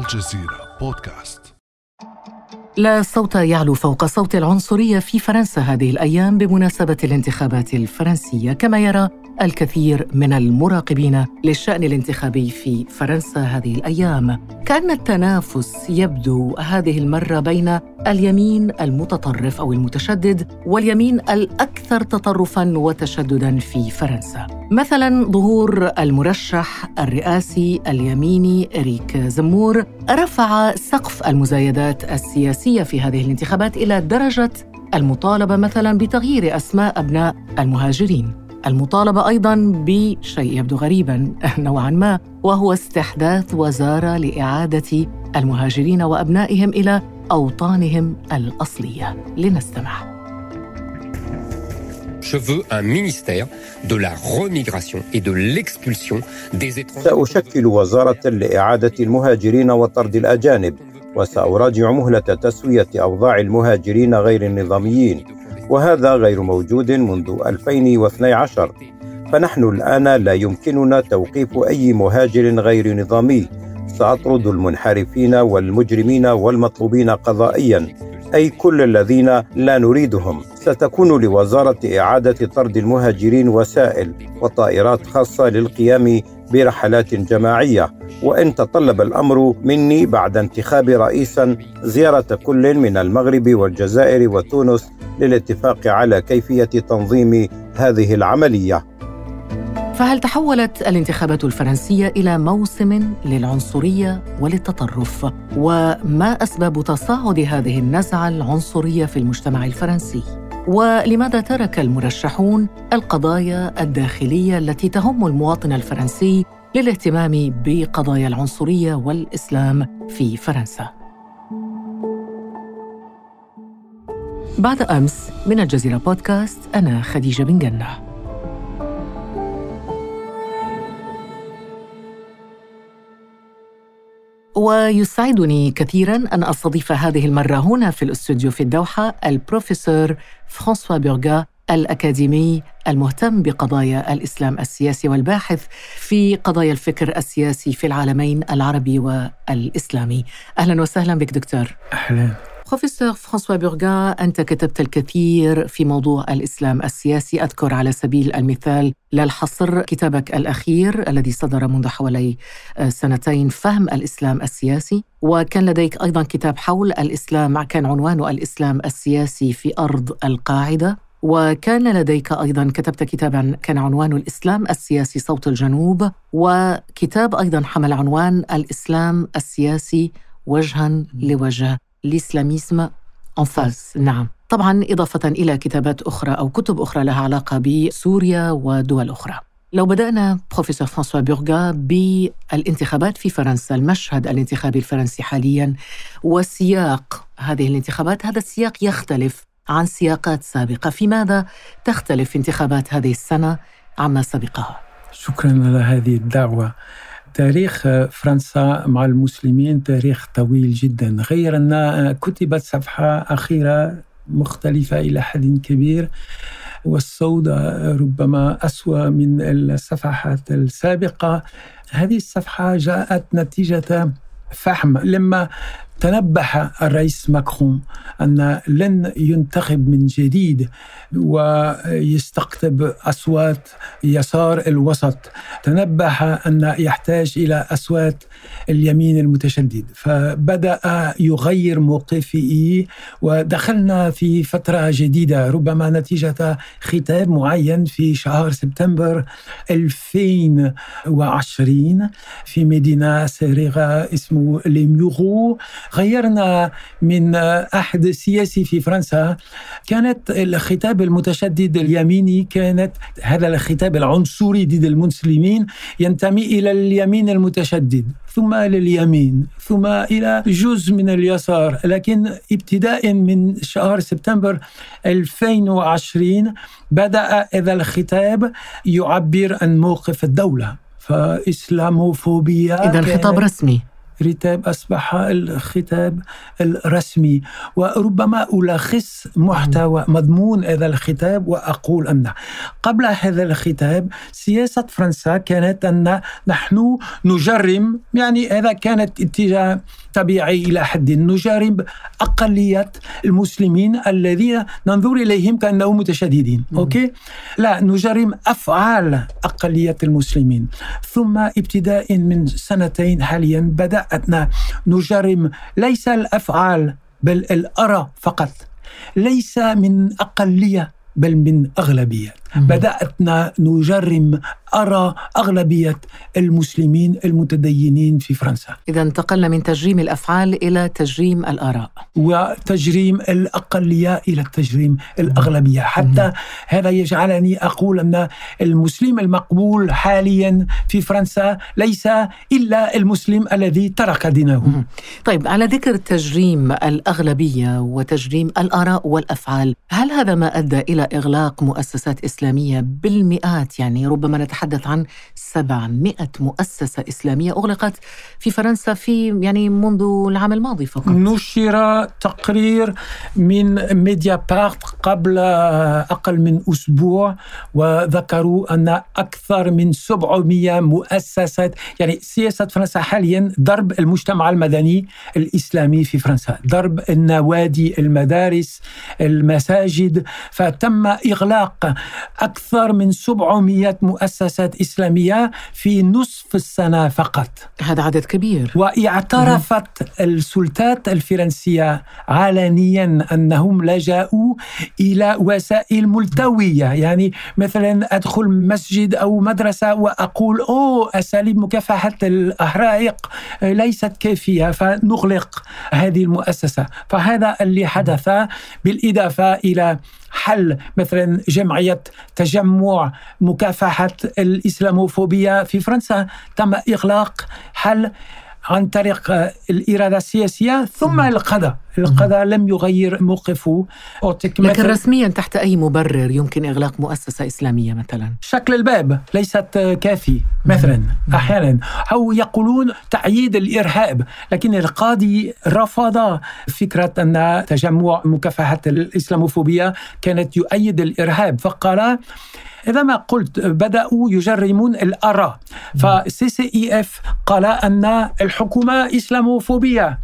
الجزيرة بودكاست. لا صوت يعلو فوق صوت العنصرية في فرنسا هذه الأيام بمناسبة الانتخابات الفرنسية، كما يرى الكثير من المراقبين للشأن الانتخابي في فرنسا هذه الأيام. كأن التنافس يبدو هذه المرة بين اليمين المتطرف أو المتشدد واليمين الأكثر تطرفاً وتشدداً في فرنسا. مثلاً ظهور المرشح الرئاسي اليميني إريك زمور رفع سقف المزايدات السياسية في هذه الانتخابات إلى درجة المطالبة مثلاً بتغيير أسماء أبناء المهاجرين، المطالبة أيضاً بشيء يبدو غريباً نوعاً ما، وهو استحداث وزارة لإعادة المهاجرين وأبنائهم إلى أوطانهم الأصلية. لنستمع. Je veux un ministère de la remigration et de l'expulsion des étrangers. سأشكل وزارة لإعادة المهاجرين وطرد الأجانب، وسأراجع مهلة تسوية أوضاع المهاجرين غير النظاميين، وهذا غير موجود منذ 2012. فنحن الآن لا يمكننا توقيف أي مهاجر غير نظامي. سأطرد المنحرفين والمجرمين والمطلوبين قضائياً، أي كل الذين لا نريدهم. ستكون لوزارة إعادة طرد المهاجرين وسائل وطائرات خاصة للقيام برحلات جماعية، وإن تطلب الأمر مني بعد انتخاب رئيساً زيارة كل من المغرب والجزائر وتونس للاتفاق على كيفية تنظيم هذه العملية. فهل تحولت الانتخابات الفرنسية إلى موسم للعنصرية وللتطرف؟ وما أسباب تصاعد هذه النزعة العنصرية في المجتمع الفرنسي؟ ولماذا ترك المرشحون القضايا الداخلية التي تهم المواطن الفرنسي للاهتمام بقضايا العنصرية والإسلام في فرنسا؟ بعد أمس من الجزيرة بودكاست، أنا خديجة بن جنة. ويسعدني كثيراً أن أستضيف هذه المرة هنا في الاستوديو في الدوحة البروفيسور فرانسوا بورغا، الأكاديمي المهتم بقضايا الإسلام السياسي والباحث في قضايا الفكر السياسي في العالمين العربي والإسلامي. أهلاً وسهلاً بك دكتور. أهلاً. بروفيسور فرانسوا بورغا، أنت كتبت الكثير في موضوع الإسلام السياسي. أذكر على سبيل المثال لا الحصر كتابك الأخير الذي صدر منذ حوالي 2 فهم الإسلام السياسي، وكان لديك أيضاً كتاب حول الإسلام كان عنوانه الإسلام السياسي في أرض القاعدة، وكان لديك أيضاً كتبت كتاباً كان عنوانه الإسلام السياسي صوت الجنوب، وكتاب أيضاً حمل عنوان الإسلام السياسي وجهاً لوجه، الإسلاميسم en face. نعم، طبعاً إضافة إلى كتابات أخرى أو كتب أخرى لها علاقة بسوريا ودول أخرى. لو بدأنا بروفيسور فرانسوا بورغا بالانتخابات في فرنسا، المشهد الانتخابي الفرنسي حالياً وسياق هذه الانتخابات، هذا السياق يختلف عن سياقات سابقة. في ماذا تختلف انتخابات هذه السنة عما سبقها؟ شكراً على هذه الدعوة. تاريخ فرنسا مع المسلمين تاريخ طويل جدا، غير أن كتبت صفحة أخيرة مختلفة إلى حد كبير، والصوت ربما أسوأ من الصفحات السابقة. هذه الصفحة جاءت نتيجة فهم لما تنبه الرئيس ماكرون أن لن ينتخب من جديد ويستقطب أصوات يسار الوسط، تنبه أن يحتاج إلى أصوات اليمين المتشدد، فبدأ يغير موقفه، ودخلنا في فترة جديدة ربما نتيجة ختام معين في شهر سبتمبر 2020 في مدينة صغيرة اسمه لي ميورو. غيرنا من أحد سياسي في فرنسا، كانت الخطاب المتشدد اليميني، كانت هذا الخطاب العنصري ضد المسلمين ينتمي إلى اليمين المتشدد، ثم إلى اليمين، ثم إلى جزء من اليسار. لكن ابتداء من شهر سبتمبر 2020 بدأ هذا الخطاب يعبر عن موقف الدولة، فإسلاموفوبيا. إذا الخطاب رسمي. الكتاب أصبح الخطاب الرسمي. وربما ألخص محتوى مضمون هذا الخطاب وأقول أن قبل هذا الخطاب سياسة فرنسا كانت أن نحن نجرم، يعني هذا كانت اتجاه طبيعي إلى حد، نجرم أقلية المسلمين الذين ننظر إليهم كأنهم متشددين. أوكي؟ لا، نجرم أفعال أقلية المسلمين. ثم ابتداء من سنتين حاليا بدأنا نجرم ليس الأفعال بل الآراء فقط، ليس من أقلية بل من أغلبية. بدأتنا نجرم أرى أغلبية المسلمين المتدينين في فرنسا. إذا انتقلنا من تجريم الأفعال إلى تجريم الآراء، وتجريم الأقلية إلى تجريم الأغلبية. حتى هذا يجعلني أقول أن المسلم المقبول حاليا في فرنسا ليس إلا المسلم الذي ترك دينه. طيب، على ذكر تجريم الأغلبية وتجريم الآراء والأفعال، هل هذا ما أدى إلى إغلاق مؤسسات إسلامية بالمئات؟ يعني ربما نتحدث عن 700 مؤسسة إسلامية أغلقت في فرنسا يعني منذ العام الماضي فقط. نشر تقرير من ميديا بارت قبل أقل من أسبوع، وذكروا أن أكثر من 700 مؤسسة، يعني سياسة فرنسا حاليا ضرب المجتمع المدني الإسلامي في فرنسا، ضرب النوادي، المدارس، المساجد. فتم إغلاق أكثر من 700 مؤسسات إسلامية في نصف السنة فقط. هذا عدد كبير. واعترفت السلطات الفرنسية علنيا أنهم لجأوا إلى وسائل ملتوية، يعني مثلا أدخل مسجد أو مدرسة وأقول أساليب مكافحة الحرائق ليست كافية فنغلق هذه المؤسسة. فهذا اللي حدث، بالإضافة إلى حل مثلا جمعية تجمع مكافحة الإسلاموفوبيا في فرنسا تم إغلاق حل عن طريق الإرادة السياسية ثم القضاء لم يغير موقفه. لكن رسميا تحت أي مبرر يمكن إغلاق مؤسسة إسلامية مثلا؟ شكل الباب ليست كافي مثلا أحيانا، أو يقولون تأييد الإرهاب، لكن القاضي رفض فكرة أن تجمع مكافحة الإسلاموفوبيا كانت يؤيد الإرهاب، فقال إذا ما قلت بدأوا يجرمون الآراء. فCCIF قال أن الحكومة إسلاموفوبية،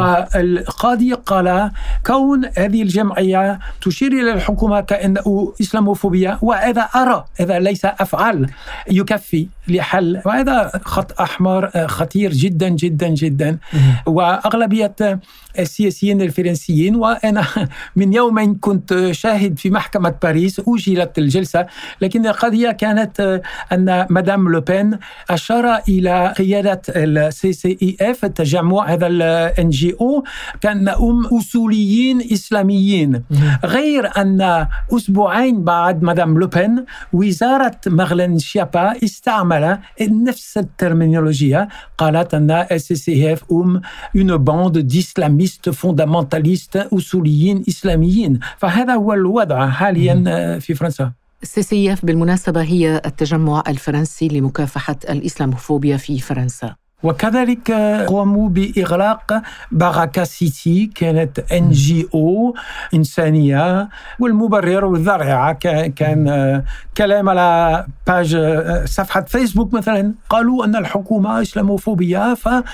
فالقاضي قال كون هذه الجمعية تشير إلى الحكومة كأنه إسلاموفوبية وهذا آراء، هذا ليس أفعال، يكفي لحل. وهذا خط أحمر خطير جدا جدا جدا. وأغلبية السياسيين الفرنسيين، وأنا من يومين كنت شاهد في محكمة باريس، أجلت الجلسة، لكن القضية كانت أن مدام لوبين أشار إلى قيادة الCCIF التجمع، هذا الNGO، كأنهم أصوليين إسلاميين. غير أن أسبوعين بعد مدام لوبين وزارة مغلين شيابا استعمل نفس الترمينولوجيا، قالت أن الCCIF une bande d'islamistes fondamentalistes أصوليين إسلاميين. فهذا هو الوضع حاليا في فرنسا. CCIF بالمناسبة هي التجمع الفرنسي لمكافحة الإسلاموفوبيا في فرنسا. وكذلك قاموا بإغلاق باراكا سيتي، كانت NGO إنسانية، والمبرر والذريعة كان كلام على باج صفحة فيسبوك مثلا، قالوا أن الحكومة إسلاموفوبية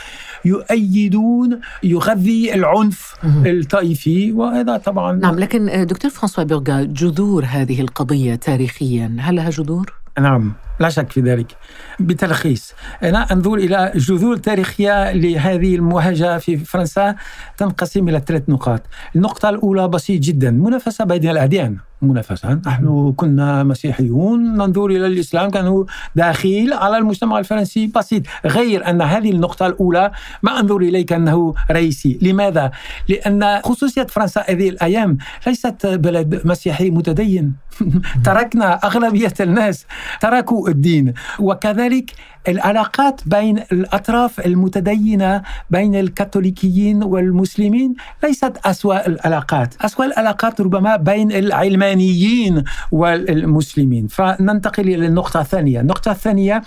فيؤيدون يغذي العنف الطائفي، وهذا طبعا نعم. لكن دكتور فرانسوا بيرغا، جذور هذه القضية تاريخيا هل لها جذور؟ نعم، لا شك في ذلك. بتلخيص، أنا أنظر إلى جذور تاريخية لهذه المواجهة في فرنسا تنقسم إلى 3 نقاط. النقطة الأولى بسيط جدا، منافسة بين الأديان. منافسة، نحن كنا مسيحيون ننظر إلى الإسلام كأنه داخل على المجتمع الفرنسي، بسيط. غير أن هذه النقطة الأولى ما أنظر إليه كأنه رئيسي. لماذا؟ لأن خصوصية فرنسا هذه الأيام ليست بلد مسيحي متدين. تركنا أغلبية الناس تركوا الدين. وكذلك العلاقات بين الأطراف المتدينة بين الكاثوليكيين والمسلمين ليست أسوأ العلاقات. أسوأ العلاقات ربما بين العلمانيين والمسلمين. فننتقل إلى النقطة الثانية. النقطة الثانية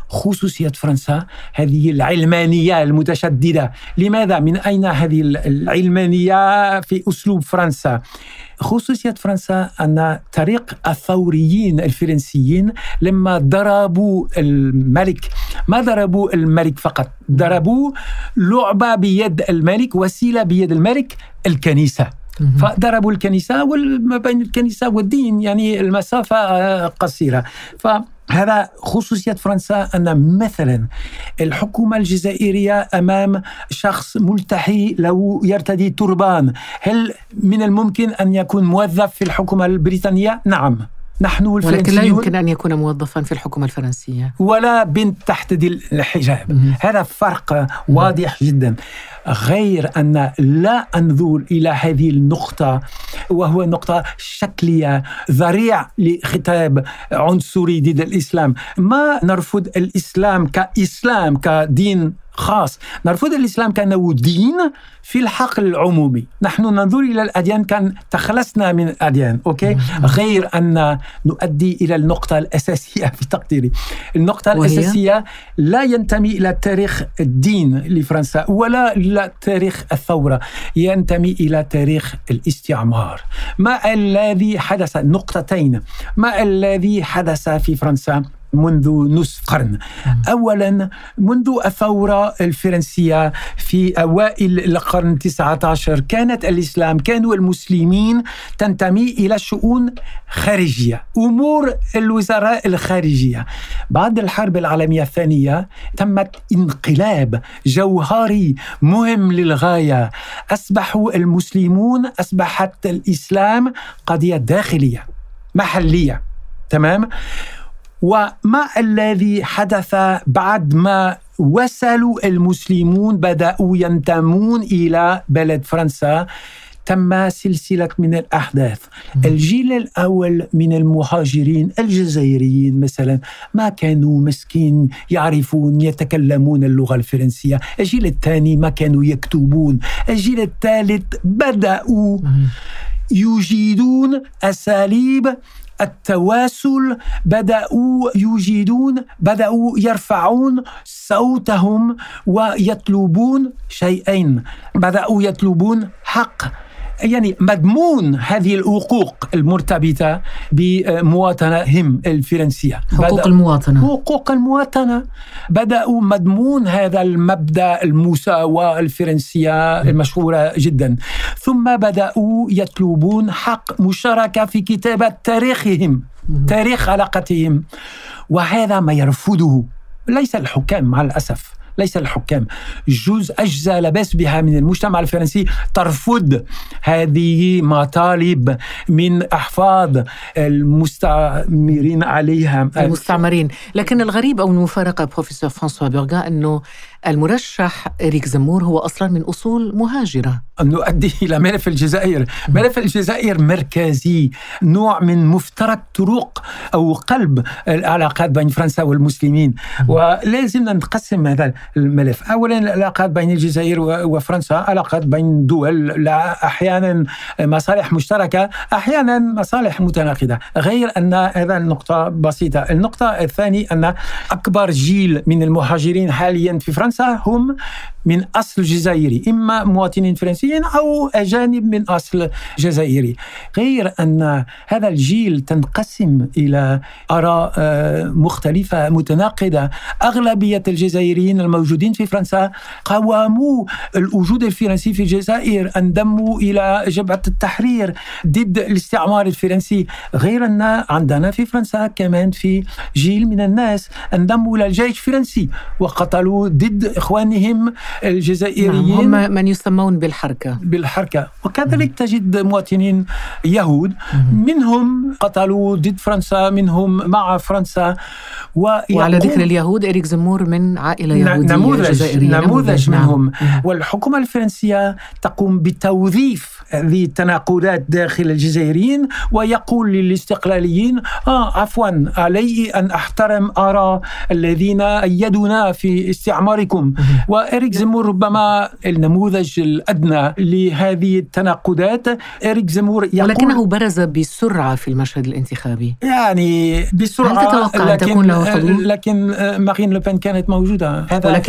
خصوصية فرنسا هذه العلمانية المتشددة. لماذا؟ من أين هذه العلمانية في أسلوب فرنسا؟ خصوصية فرنسا أن طريق الثوريين الفرنسيين لما ضربوا الملك، ما ضربوا الملك فقط، ضربوا لعبة بيد الملك، وسيلة بيد الملك، الكنيسة. فضربوا الكنيسة، وما بين الكنيسة والدين يعني المسافة قصيرة. فهذا خصوصية فرنسا، أن مثلا الحكومة الجزائرية أمام شخص ملتحي لو يرتدي تربان، هل من الممكن أن يكون موظف في الحكومة البريطانية؟ نعم. نحن ولكن لا يمكن أن يكون موظفا في الحكومة الفرنسية، ولا بنت تحتدي الحجاب. هذا فرق واضح جدا. غير أن لا أنظر إلى هذه النقطة، وهو نقطة شكلية ذريع لخطاب عنصري ضد الإسلام. ما نرفض الإسلام كإسلام كدين خاص، نرفض الإسلام كأنه دين في الحقل العمومي. نحن ننظر إلى الأديان كان تخلصنا من الأديان، أوكي؟ غير أن نؤدي إلى النقطة الأساسية في تقديري. النقطة الأساسية لا ينتمي إلى تاريخ الدين لفرنسا ولا إلى تاريخ الثورة، ينتمي إلى تاريخ الاستعمار. ما الذي حدث؟ نقطتين. ما الذي حدث في فرنسا منذ نصف قرن؟ أولا، منذ الثورة الفرنسية في أوائل القرن 19 كانوا المسلمين تنتمي إلى شؤون خارجية، أمور الوزراء الخارجية. بعد الحرب العالمية الثانية تمت انقلاب جوهري مهم للغاية. أصبحت الإسلام قضية داخلية محلية، تمام؟ وما الذي حدث بعد ما وصلوا المسلمون بدأوا ينتمون إلى بلد فرنسا؟ تم سلسلة من الأحداث. الجيل الأول من المهاجرين الجزائريين مثلا ما كانوا مسكين يعرفون يتكلمون اللغة الفرنسية. الجيل الثاني ما كانوا يكتبون. الجيل الثالث بدأوا يجيدون أساليب التواصل، بدأوا يرفعون صوتهم ويطلبون شيئين. بدأوا يطلبون حق، يعني مضمون هذه الحقوق المرتبطة بمواطنتهم الفرنسية، حقوق المواطنة. بدأوا مضمون هذا المبدأ المساواة الفرنسية المشهورة جدا. ثم بدأوا يطلبون حق مشاركة في كتابة تاريخهم، تاريخ علاقتهم. وهذا ما يرفضه ليس الحكام، مع الأسف ليس الحكام، أجزاء لا بأس بها من المجتمع الفرنسي ترفض هذه مطالب من أحفاد المستعمرين عليها، المستعمرين. لكن الغريب أو المفارقة بروفيسور فرانسوا بورغان أنه المرشح إريك زمور هو أصلا من أصول مهاجرة. نؤدي إلى ملف الجزائر. ملف الجزائر مركزي، نوع من مفترق طرق أو قلب العلاقات بين فرنسا والمسلمين، ولازم نقسم هذا الملف. أولا، العلاقات بين الجزائر وفرنسا علاقات بين دول، أحيانا مصالح مشتركة، أحيانا مصالح متناقضة. غير أن هذا النقطة بسيطة. النقطة الثانية أن أكبر جيل من المهاجرين حاليا في فرنسا هم من أصل جزائري، إما مواطنين فرنسيين أو أجانب من أصل جزائري. غير أن هذا الجيل تنقسم إلى آراء مختلفة متناقضة. أغلبية الجزائريين الموجودين في فرنسا قاوموا الوجود الفرنسي في الجزائر، انضموا إلى جبهة التحرير ضد الاستعمار الفرنسي. غير أن عندنا في فرنسا كمان في جيل من الناس انضموا إلى الجيش الفرنسي وقتلوا ضد إخوانهم الجزائريين، هم من يسمون بالحركة. وكذلك تجد مواطنين يهود منهم قتلوا ضد فرنسا، منهم مع فرنسا. وعلى ذكر اليهود، إريك زمور من عائلة يهودية. نموذج منهم. والحكومة الفرنسية تقوم بتوظيف هذه التناقضات داخل الجزائريين، ويقول للاستقلاليين عفوا علي أن أحترم آراء الذين أيدونا في استعماركم. وإريك زيمور ربما النموذج الأدنى لهذه التناقضات. إريك زيمور يقول، ولكنه برز بسرعة في المشهد الانتخابي، يعني بسرعة. هل تتوقع أن تكون له حضور؟ لكن مارين لوبين كانت موجودة.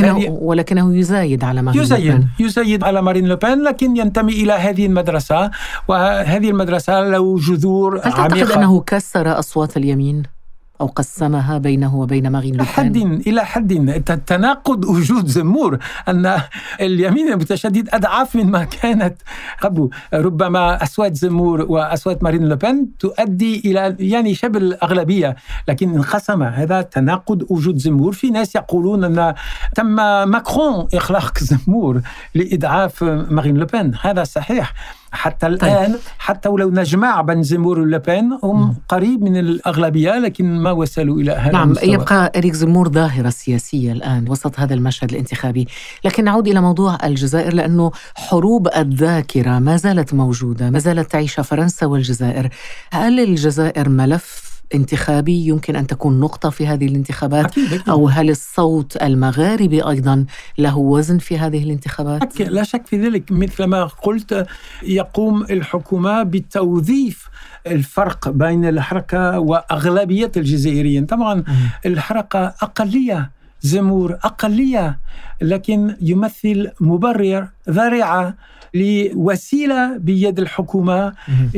ولكنه يزايد على مارين لوبين. يزايد على مارين لوبين، لكن ينتمي إلى هذه المدرسة، وهذه المدرسة له جذور عميقة. هل تعتقد أنه كسر أصوات اليمين أو قسمها بينه وبين مارين لوبين؟ إلى حد تناقض وجود زمور، أن اليمين المتشدد أضعف مما كانت قبل. ربما أصوات زمور وأصوات مارين لوبين تؤدي إلى يعني شبه الأغلبية، لكن انقسم. هذا تناقض وجود زمور. في ناس يقولون أن تم ماكرون إخلاق زمور لإضعاف مارين لوبين. هذا صحيح حتى الآن. حتى ولو نجمع بين زيمور ولوبين هم قريب من الأغلبية، لكن ما وصلوا إلى هذا المستوى. يبقى إريك زيمور ظاهرة سياسية الآن وسط هذا المشهد الانتخابي. لكن نعود إلى موضوع الجزائر، لأنه حروب الذاكرة ما زالت موجودة، ما زالت تعيش فرنسا والجزائر. هل الجزائر ملف انتخابي يمكن أن تكون نقطة في هذه الانتخابات؟ أكيد. أو هل الصوت المغاربي أيضا له وزن في هذه الانتخابات؟ لا شك في ذلك. مثل ما قلت، يقوم الحكومة بتوظيف الفرق بين الحركة وأغلبية الجزائريين. طبعا الحركة أقلية، زمور أقلية، لكن يمثل مبرر ذريعة لوسيلة بيد الحكومة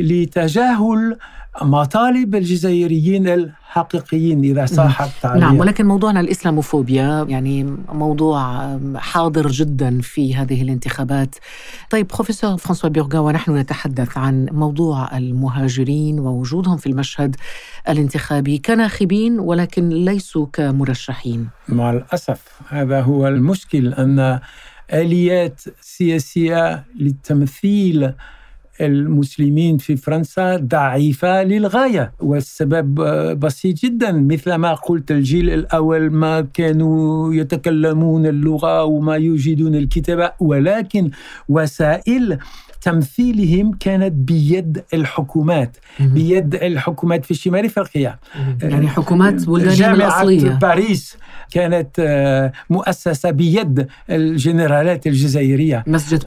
لتجاهل مطالب الجزائريين الحقيقيين إذا صح التعبير. نعم، ولكن موضوعنا الإسلاموفوبيا يعني موضوع حاضر جدا في هذه الانتخابات. طيب بروفيسور فرانسوا بيرغان، ونحن نتحدث عن موضوع المهاجرين ووجودهم في المشهد الانتخابي كناخبين ولكن ليسوا كمرشحين. مع الأسف هذا هو المشكل، أن آليات سياسية للتمثيل المسلمين في فرنسا ضعيفة للغاية، والسبب بسيط جدا. مثل ما قلت، الجيل الأول ما كانوا يتكلمون اللغة وما يجيدون الكتابة، ولكن وسائل تمثيلهم كانت بيد الحكومات، بيد الحكومات في شمال أفريقيا. يعني حكومات بلدانهم الأصلية. جامعة باريس كانت مؤسسة بيد الجنرالات الجزائرية.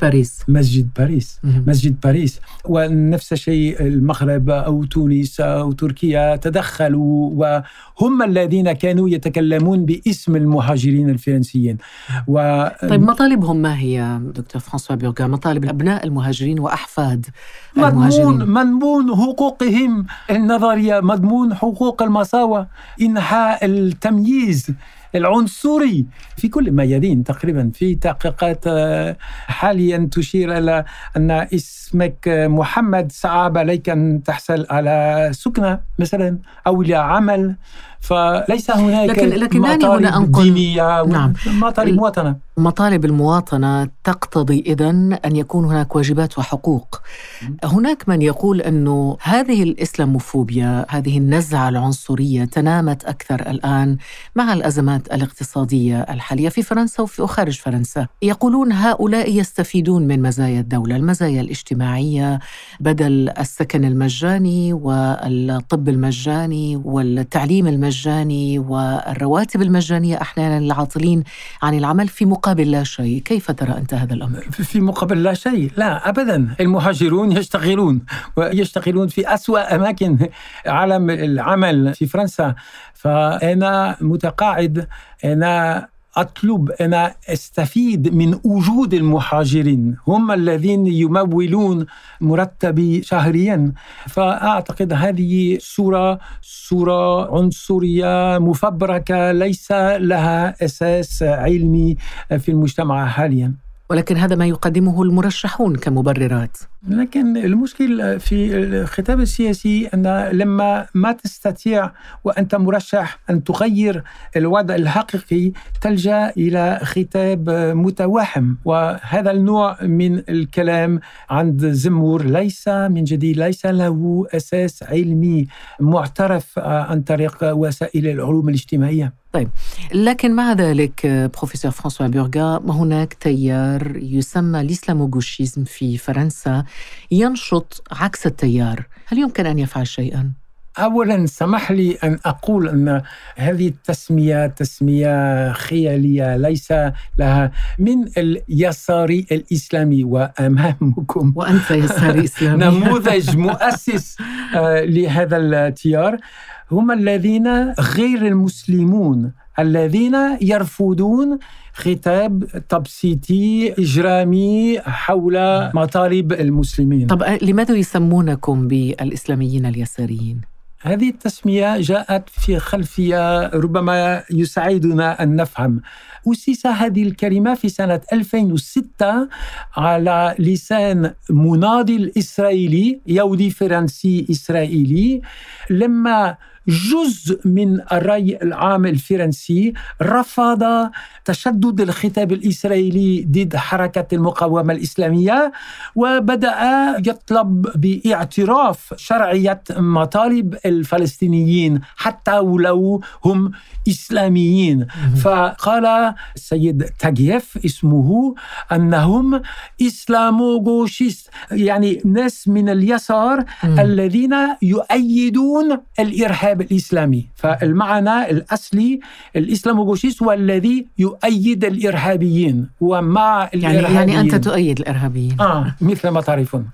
مسجد باريس. ونفس الشيء المغرب أو تونس أو تركيا تدخلوا، وهم الذين كانوا يتكلمون باسم المهاجرين الفرنسيين. طيب مطالبهم ما هي دكتور فرانسوا بيرغان؟ مطالب الأبناء المهاجرين وأحفاد المهاجرين. مضمون حقوقهم النظرية، مضمون حقوق المساواة، إنهاء التمييز العنصري في كل ميادين تقريبا. في تحقيقات حاليا تشير إلى أن اسمك محمد صعب عليك أن تحصل على سكنة مثلا أو إلى عمل، فليس هناك مطالب دينية. نعم. مطالب مواطنة. مطالب المواطنة تقتضي إذن أن يكون هناك واجبات وحقوق. هناك من يقول أنه هذه الإسلاموفوبيا، هذه النزعة العنصرية تنامت أكثر الآن مع الأزمات الاقتصادية الحالية في فرنسا وفي خارج فرنسا. يقولون هؤلاء يستفيدون من مزايا الدولة، المزايا الاجتماعية، بدل السكن المجاني والطب المجاني والتعليم المجاني والرواتب المجانية أحيانا العاطلين عن العمل في مقابل لا شيء. كيف ترى أنت هذا الأمر؟ في مقابل لا شيء؟ لا أبدا. المهاجرون يشتغلون في أسوأ أماكن عالم العمل في فرنسا. فأنا متقاعد، أنا أطلب أن أستفيد من وجود المهاجرين، هم الذين يمولون مرتبي شهريا. فأعتقد هذه صورة عنصرية مفبركة ليس لها أساس علمي في المجتمع حاليا. ولكن هذا ما يقدمه المرشحون كمبررات. لكن المشكل في الخطاب السياسي أن لما ما تستطيع وأنت مرشح أن تغير الوضع الحقيقي تلجأ إلى خطاب متوهم، وهذا النوع من الكلام عند زمور ليس من جديد، ليس له أساس علمي معترف عن طريق وسائل العلوم الاجتماعية. طيب، لكن مع ذلك بروفيسور فرانسوا بورغا هناك تيار يسمى الإسلاموغوشيزم في فرنسا ينشط عكس التيار، هل يمكن أن يفعل شيئا؟ أولا سمح لي أن أقول أن هذه التسمية تسمية خيالية ليس لها من اليسار الإسلامي، وأمامكم وأنت يساري إسلامي نموذج مؤسس لهذا التيار هم الذين غير المسلمون الذين يرفضون خطاب تبسيطي إجرامي حول مطالب المسلمين. طب لماذا يسمونكم بالإسلاميين اليساريين؟ هذه التسمية جاءت في خلفية ربما يساعدنا أن نفهم. أسس هذه الكلمة في سنة 2006 على لسان مناضل إسرائيلي يهودي فرنسي إسرائيلي، لما جزء من الرأي العام الفرنسي رفض تشدد الخطاب الإسرائيلي ضد حركة المقاومة الإسلامية، وبدأ يطلب باعتراف شرعية مطالب الفلسطينيين حتى ولو هم إسلاميين. فقال السيد تاغييف اسمه أنهم إسلاموغوشيست، يعني ناس من اليسار الذين يؤيدون الإرهاب الإسلامي. فالمعنى الأصلي الإسلاموغوشيست هو الذي يؤيد الإرهابيين ومع الإرهابيين. يعني أنت تؤيد الإرهابيين مثل ما تعرفون.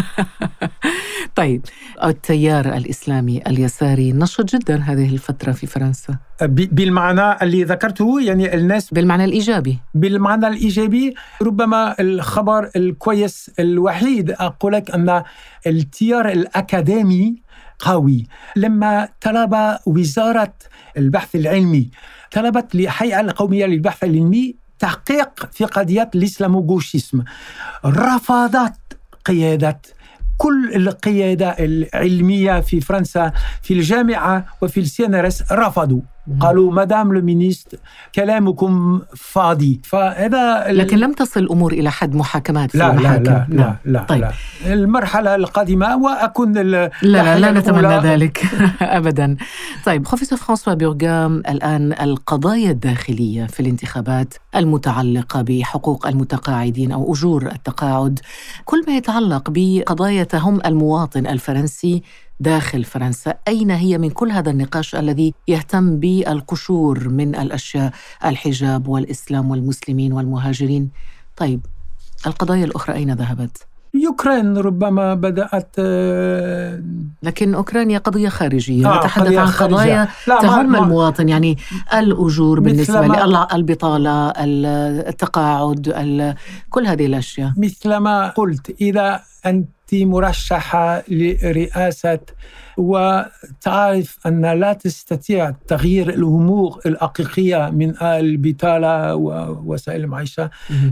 طيب، التيار الإسلامي اليساري نشط جدا هذه الفترة في فرنسا بالمعنى اللي ذكرته، يعني الناس بالمعنى الإيجابي. بالمعنى الإيجابي ربما الخبر الكويس الوحيد أقول لك أن التيار الأكاديمي قوي. لما طلب وزارة البحث العلمي طلبت للهيئة القومية للبحث العلمي تحقيق في قضية الإسلاموغوشيزم، رفضت قيادة كل القيادة العلمية في فرنسا في الجامعة وفي السينارس، رفضوا، قالوا مدام المينيست كلامكم فاضي. فهذا لكن لم تصل الأمور إلى حد محاكمات في المحاكم. لا. طيب. لا. المرحلة القادمة وأكون لا نتمنى ذلك أبدا. طيب بروفيسور فرانسوا بورغا، الآن القضايا الداخلية في الانتخابات المتعلقة بحقوق المتقاعدين أو أجور التقاعد، كل ما يتعلق بقضايا تهم المواطن الفرنسي داخل فرنسا، أين هي من كل هذا النقاش الذي يهتم بالقشور من الأشياء، الحجاب والإسلام والمسلمين والمهاجرين؟ طيب القضايا الأخرى أين ذهبت؟ يوكرين ربما بدأت، لكن أوكرانيا قضية خارجية. نتحدث عن قضايا تهم المواطن، يعني الأجور بالنسبة للبطالة، التقاعد، كل هذه الأشياء. مثل ما قلت، إذا أنت مرشحة لرئاسة وتعرف أن لا تستطيع تغيير الأمور الحقيقية من البطالة ووسائل المعيشة،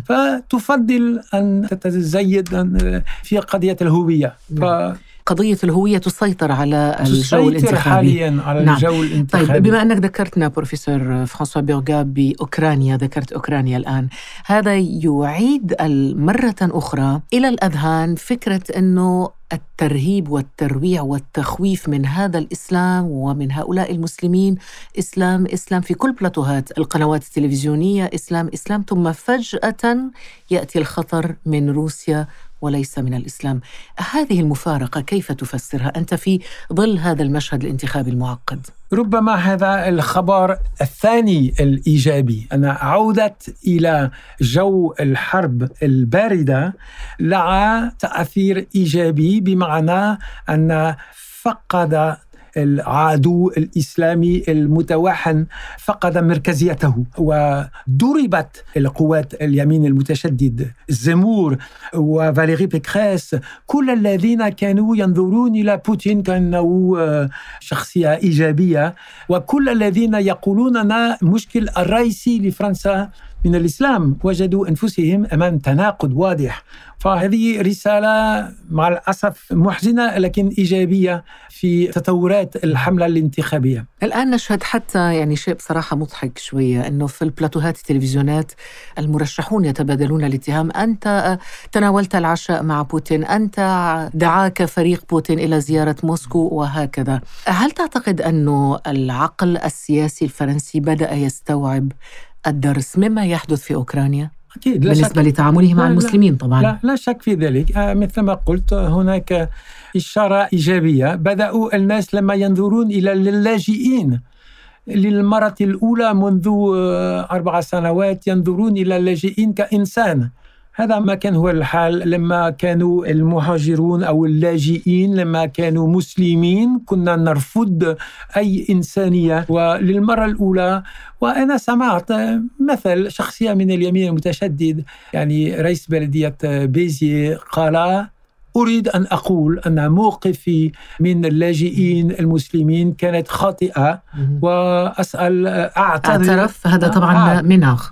فتفضل أن تتزيد في قضية الهوية. قضية الهوية تسيطر على الجو الانتخابي حاليا على الجو الانتخابي. طيب، بما أنك ذكرتنا بروفيسور فرانسوا بورغا بأوكرانيا، ذكرت أوكرانيا الآن، هذا يعيد مرة أخرى إلى الأذهان فكرة أنه الترهيب والترويع والتخويف من هذا الإسلام ومن هؤلاء المسلمين. إسلام في كل بلاتوهات القنوات التلفزيونية، إسلام، ثم فجأة يأتي الخطر من روسيا وليس من الإسلام. هذه المفارقة كيف تفسرها أنت في ظل هذا المشهد الانتخابي المعقد؟ ربما هذا الخبر الثاني الإيجابي، أن عودة إلى جو الحرب الباردة لها تأثير إيجابي، بمعنى أن فقد العدو الإسلامي المتوحن فقد مركزيته، وضربت القوات اليمين المتشدد، زمور وفاليري بيكريس، كل الذين كانوا ينظرون إلى بوتين كأنه شخصية إيجابية، وكل الذين يقولون أن المشكل الرئيسي لفرنسا من الإسلام وجدوا أنفسهم أمام تناقض واضح. فهذه رسالة مع الأسف محزنة لكن إيجابية في تطورات الحملة الانتخابية. الآن نشهد حتى يعني شيء بصراحة مضحك شوية، أنه في البلاتوهات التلفزيونات المرشحون يتبادلون الاتهام: أنت تناولت العشاء مع بوتين، أنت دعاك فريق بوتين إلى زيارة موسكو، وهكذا. هل تعتقد أنه العقل السياسي الفرنسي بدأ يستوعب الدرس مما يحدث في أوكرانيا؟ أكيد بالنسبة لتعامله مع المسلمين طبعا. لا شك في ذلك. مثل ما قلت هناك إشارة إيجابية. بدأوا الناس لما ينظرون إلى اللاجئين للمرة الأولى منذ 4 سنوات ينظرون إلى اللاجئين كإنسان. هذا ما كان هو الحال لما كانوا المهاجرون أو اللاجئين، لما كانوا مسلمين كنا نرفض أي إنسانية. وللمرة الأولى وأنا سمعت مثل شخصية من اليمين المتشدد، يعني رئيس بلدية بيزي، قال: أريد أن أقول أن موقفي من اللاجئين المسلمين كانت خاطئة، وأسأل اعترف. هذا طبعا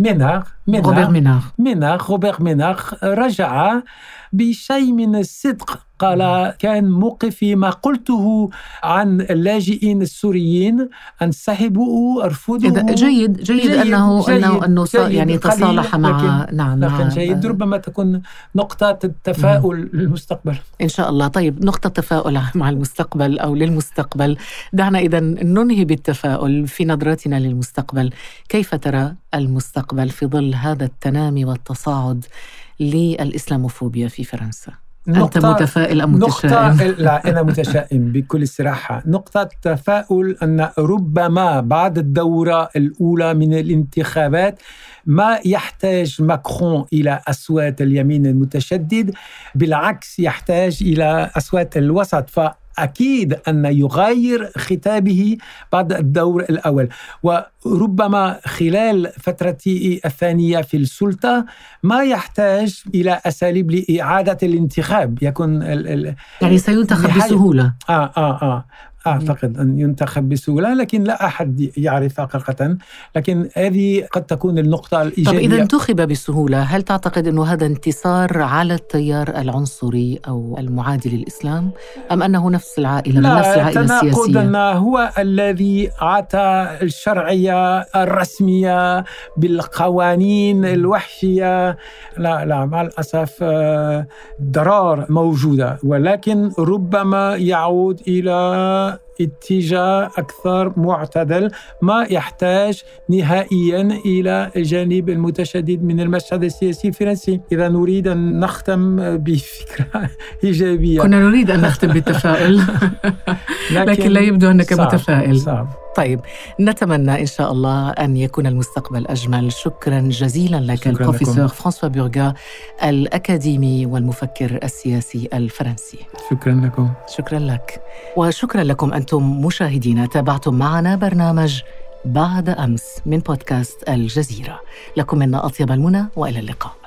روبير ميناغ رجع بشيء من الصدق. قال: كان موقفي ما قلته عن اللاجئين السوريين أنسحبوا أرفضه. جيد أنه يعني تصالح مع لكن جيد. ربما تكون نقطة التفاؤل للمستقبل إن شاء الله. طيب، نقطة تفاؤل مع المستقبل أو للمستقبل. دعنا إذن ننهي بالتفاؤل في نظرتنا للمستقبل. كيف ترى المستقبل في ظل هذا التنامي والتصاعد للإسلاموفوبيا في فرنسا؟ أنت متفائل أم متشائم؟ لا، أنا متشائم بكل صراحة. نقطة تفاؤل أن ربما بعد الدورة الأولى من الانتخابات ما يحتاج ماكرون إلى أصوات اليمين المتشدد، بالعكس يحتاج إلى أصوات الوسط. أكيد أن يغير خطابه بعد الدور الأول، وربما خلال فترته الثانية في السلطة ما يحتاج إلى أساليب لإعادة الانتخاب. يكون يعني سينتخب بسهولة. أعتقد أن ينتخب بسهولة، لكن لا أحد يعرف حقيقة. لكن هذه قد تكون النقطة الإيجابية. طب إذا انتخب بسهولة، هل تعتقد أنه هذا انتصار على التيار العنصري أو المعادي للإسلام، أم أنه نفس العائلة من نفس العائلة السياسية؟ لا، تناقض. هو الذي أعطى الشرعية الرسمية بالقوانين الوحشية. لا مع الأسف ضرار موجودة، ولكن ربما يعود إلى اتجاه أكثر معتدل، ما يحتاج نهائيا إلى الجانب المتشدد من المشهد السياسي الفرنسي. إذا نريد أن نختم بفكرة إيجابية. كنا نريد أن نختم بالتفاؤل لكن لا يبدو أنك متفائل. صعب. طيب، نتمنى إن شاء الله أن يكون المستقبل أجمل. شكرا جزيلا لك البروفيسور فرانسوا بورغا، الأكاديمي والمفكر السياسي الفرنسي. شكرا لكم. شكرا لك، وشكرا لكم أنتم مشاهدينا. تابعتم معنا برنامج بعد أمس من بودكاست الجزيرة. لكم منا أطيب المنى، وإلى اللقاء.